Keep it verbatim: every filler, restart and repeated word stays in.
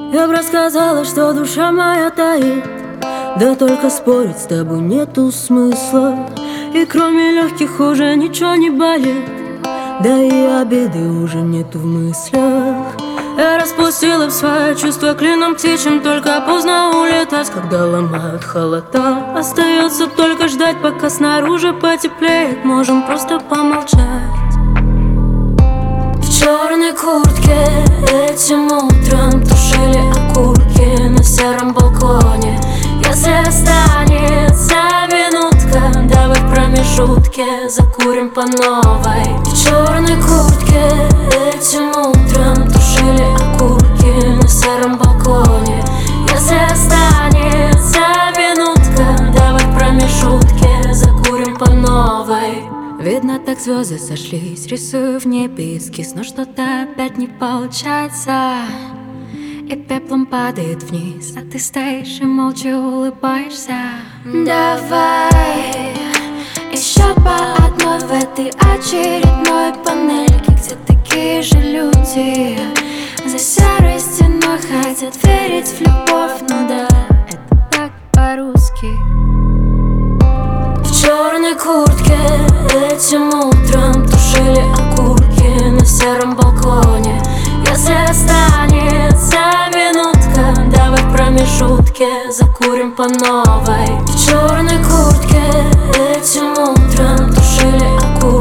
Я б рассказала, что душа моя таит, да только спорить с тобой нету смысла. И кроме легких уже ничего не болит, да и обиды уже нету в мыслях. Я распустила в свои чувства клином птичьим, только поздно улетать, когда ломают холода. Остается только ждать, пока снаружи потеплеет, можем просто помолчать. В черной куртке этим утром тушили окурки на сером балконе. Если останется минутка, давай в промежутке закурим по новой. В черной куртке этим утром тушили окурки на сером балконе. Если останется минутка, давай в промежутке закурим по новой. Видно, так звезды сошлись, рисую в небе эскиз, но что-то опять не получается. И пеплом падает вниз, а ты стоишь и молча улыбаешься. Давай еще по одной в этой очередной панельке, где такие же люди за серой стеной хотят верить в любовь. Ну да, это так по-русски. В черной куртке этим утром тушили окурки на сером балконе. Если останется минутка, давай в промежутке закурим по новой. В черной куртке этим утром тушили окурки